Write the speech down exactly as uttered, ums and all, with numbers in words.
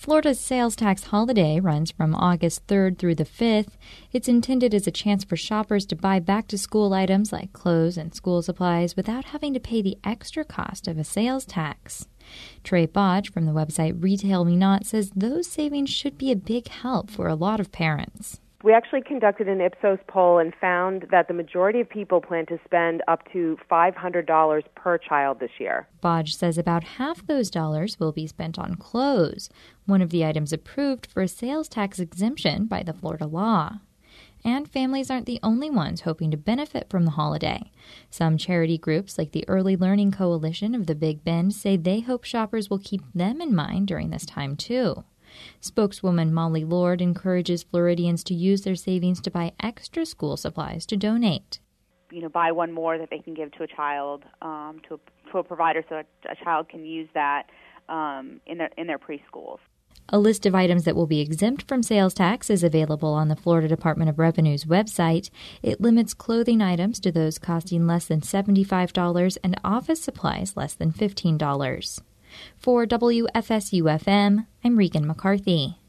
Florida's sales tax holiday runs from August third through the fifth. It's intended as a chance for shoppers to buy back-to-school items like clothes and school supplies without having to pay the extra cost of a sales tax. Trey Bodge from the website Retail Me Not says those savings should be a big help for a lot of parents. We actually conducted an Ipsos poll and found that the majority of people plan to spend up to five hundred dollars per child this year. Bodge says about half those dollars will be spent on clothes, one of the items approved for a sales tax exemption by the Florida law. And families aren't the only ones hoping to benefit from the holiday. Some charity groups like the Early Learning Coalition of the Big Bend say they hope shoppers will keep them in mind during this time, too. Spokeswoman Molly Lord encourages Floridians to use their savings to buy extra school supplies to donate. You know, buy one more that they can give to a child, um, to, a, to a provider so a, a child can use that um, in their in their preschools. A list of items that will be exempt from sales tax is available on the Florida Department of Revenue's website. It limits clothing items to those costing less than seventy-five dollars and office supplies less than fifteen dollars. For W F S U F M, I'm Regan McCarthy.